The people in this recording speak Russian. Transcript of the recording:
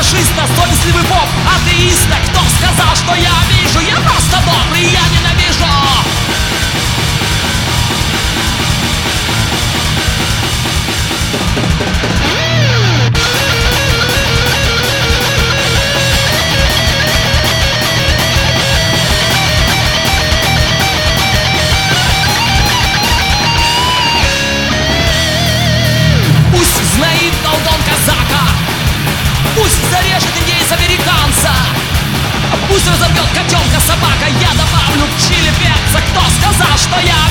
фашиста, совестливый поп, атеиста. Кто сказал, что я вижу? Я просто добрый, я ненавижу. Пусть знает колдун казака, пусть зарежет индейца-американца, пусть разорвет котенка собака. Я добавлю чили перца. Кто сказал, что я